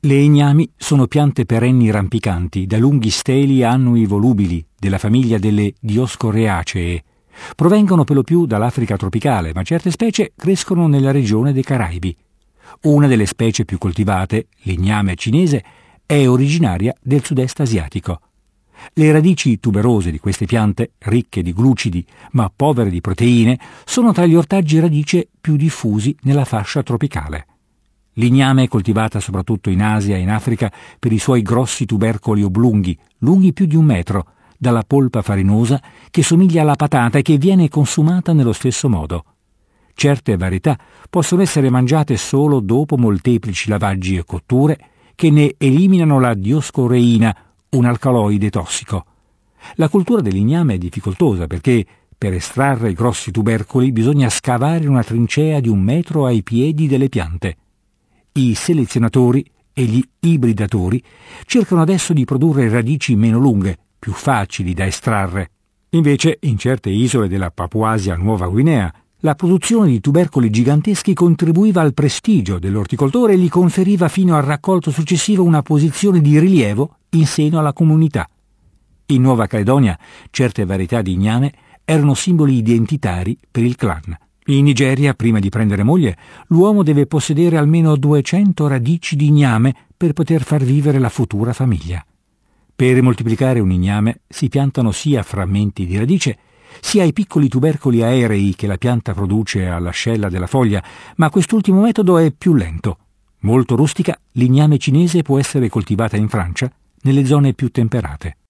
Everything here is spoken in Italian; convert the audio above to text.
Le ignami sono piante perenni rampicanti, da lunghi steli annui volubili, della famiglia delle Dioscoreacee. Provengono per lo più dall'Africa tropicale, ma certe specie crescono nella regione dei Caraibi. Una delle specie più coltivate, l'igname cinese, è originaria del sud-est asiatico. Le radici tuberose di queste piante, ricche di glucidi ma povere di proteine, sono tra gli ortaggi radice più diffusi nella fascia tropicale. L'igname è coltivata soprattutto in Asia e in Africa per i suoi grossi tubercoli oblunghi, lunghi più di 1 metro, dalla polpa farinosa che somiglia alla patata e che viene consumata nello stesso modo. Certe varietà possono essere mangiate solo dopo molteplici lavaggi e cotture che ne eliminano la dioscoreina, un alcaloide tossico. La coltura dell'igname è difficoltosa perché per estrarre i grossi tubercoli bisogna scavare una trincea di 1 metro ai piedi delle piante. I selezionatori e gli ibridatori cercano adesso di produrre radici meno lunghe, più facili da estrarre. Invece, in certe isole della Papuasia Nuova Guinea, la produzione di tubercoli giganteschi contribuiva al prestigio dell'orticoltore e gli conferiva fino al raccolto successivo una posizione di rilievo in seno alla comunità. In Nuova Caledonia, certe varietà di igname erano simboli identitari per il clan. In Nigeria, prima di prendere moglie, l'uomo deve possedere almeno 200 radici di igname per poter far vivere la futura famiglia. Per moltiplicare un igname si piantano sia frammenti di radice, sia i piccoli tubercoli aerei che la pianta produce all'ascella della foglia, ma quest'ultimo metodo è più lento. Molto rustica, l'igname cinese può essere coltivata in Francia, nelle zone più temperate.